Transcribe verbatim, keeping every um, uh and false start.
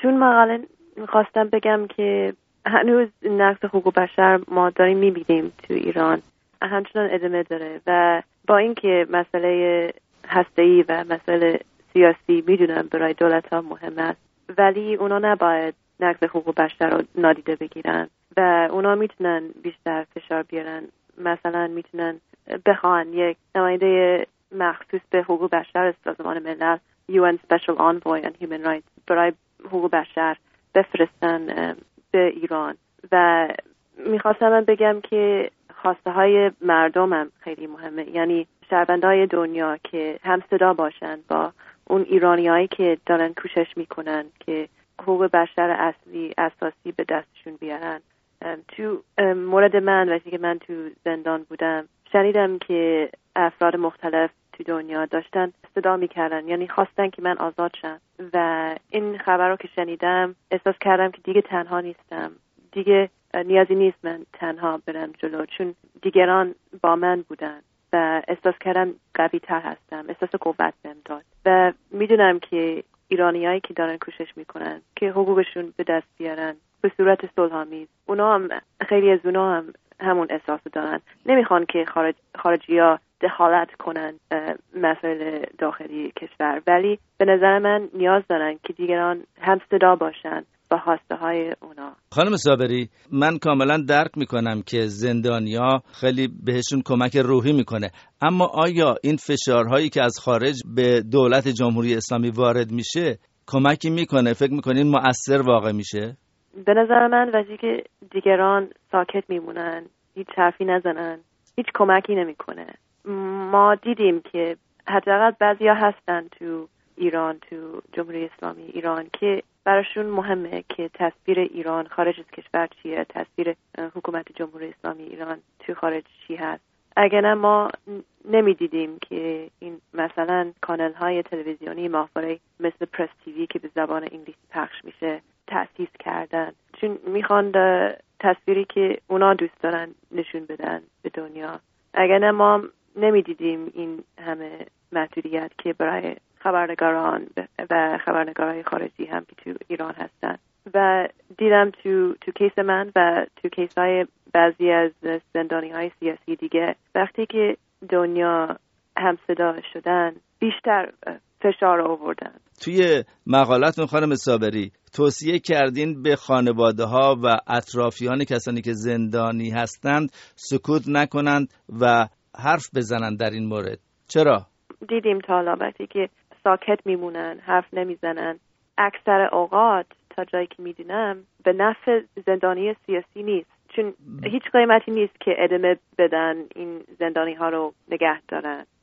چون مقاله میخواستم بگم که هنوز نقض حقوق بشر ما داریم میبینیم تو ایران همچنان ادامه داره و با اینکه مسئله هسته‌ای و مسئله سیاسی میدونم برای دولت ها مهم است، ولی اونا نباید نقض حقوق بشر رو نادیده بگیرن و اونا میتونن بیشتر فشار بیارن. مثلا میتونن بخوان یک نماینده مخصوص به حقوق بشر سازمان ملل یو ان Special Envoy on Human Rights برای حقوق بشر بفرستن به ایران. و میخواستم بگم که خواسته های مردم هم خیلی مهمه، یعنی شهروندای دنیا که هم صدا باشن با اون ایرانیایی که دارن کوشش میکنن که حقوق بشر اصلی اساسی به دستشون بیارن. تو مورد من وقتی که من تو زندان بودم شنیدم که افراد مختلف تو دنیا داشتن صدا میکردن، یعنی خواستن که من آزاد شم و این خبر رو که شنیدم احساس کردم که دیگه تنها نیستم، دیگه نیازی نیست من تنها برم جلو، چون دیگران با من بودن و احساس کردم قوی تر هستم، احساس قوت بهم داد. و میدونم که ایرانیایی که دارن کوشش میکنن که حقوقشون به دست بیارن به صورت صلح‌آمیز، اونا هم خیلی از اونا هم همون احساس دارن، نمیخوان که خارج خارجی‌ها دخالت کنن مسائل داخلی کشور، ولی به نظر من نیاز دارن که دیگران هم صدا باشن با خواسته های اونا. خانم صابری، من کاملا درک میکنم که زندانیا خیلی بهشون کمک روحی میکنه، اما آیا این فشارهایی که از خارج به دولت جمهوری اسلامی وارد میشه کمکی میکنه؟ فکر میکنین مؤثر واقع میشه؟ به نظر من وقتی که دیگران ساکت میمونن، هیچ حرفی نزنن، هیچ کمکی نمیکنه. ما دیدیم که حداقل بعضیا هستن تو ایران، تو جمهوری اسلامی ایران که براشون مهمه که تصویر ایران خارج از کشور چیه، تصویر حکومت جمهوری اسلامی ایران تو خارج چی هست. اگر نه ما نمیدیدیم که این مثلا کانال های تلویزیونی ماهواره مثل پرس تیوی که به زبان انگلیسی پخش میشه تأسیس کردن، چون میخوان تصویری که اونا دوست دارن نشون بدن به دنیا. اگر نه ما نمیدیدیم این همه محدودیت که برای خبرنگاران و خبرنگارای خارجی هم که تو ایران هستن. و دیدم تو تو کیس من و تو کیس های بعضی از زندانی های سیاسی دیگه، وقتی که دنیا هم صدا شدن بیشتر فشار آوردن. توی مقالتون خانم صابری توصیه کردین به خانواده ها و اطرافیان کسانی که زندانی هستند سکوت نکنند و حرف بزنند در این مورد. چرا؟ دیدیم تا حالا وقتی که ساکت میمونن، حرف نمیزنن، اکثر اوقات تا جایی که میدونم به نفع زندانی سیاسی نیست، چون هیچ قیمتی نیست که ادامه بدن این زندانی ها رو نگه دارن.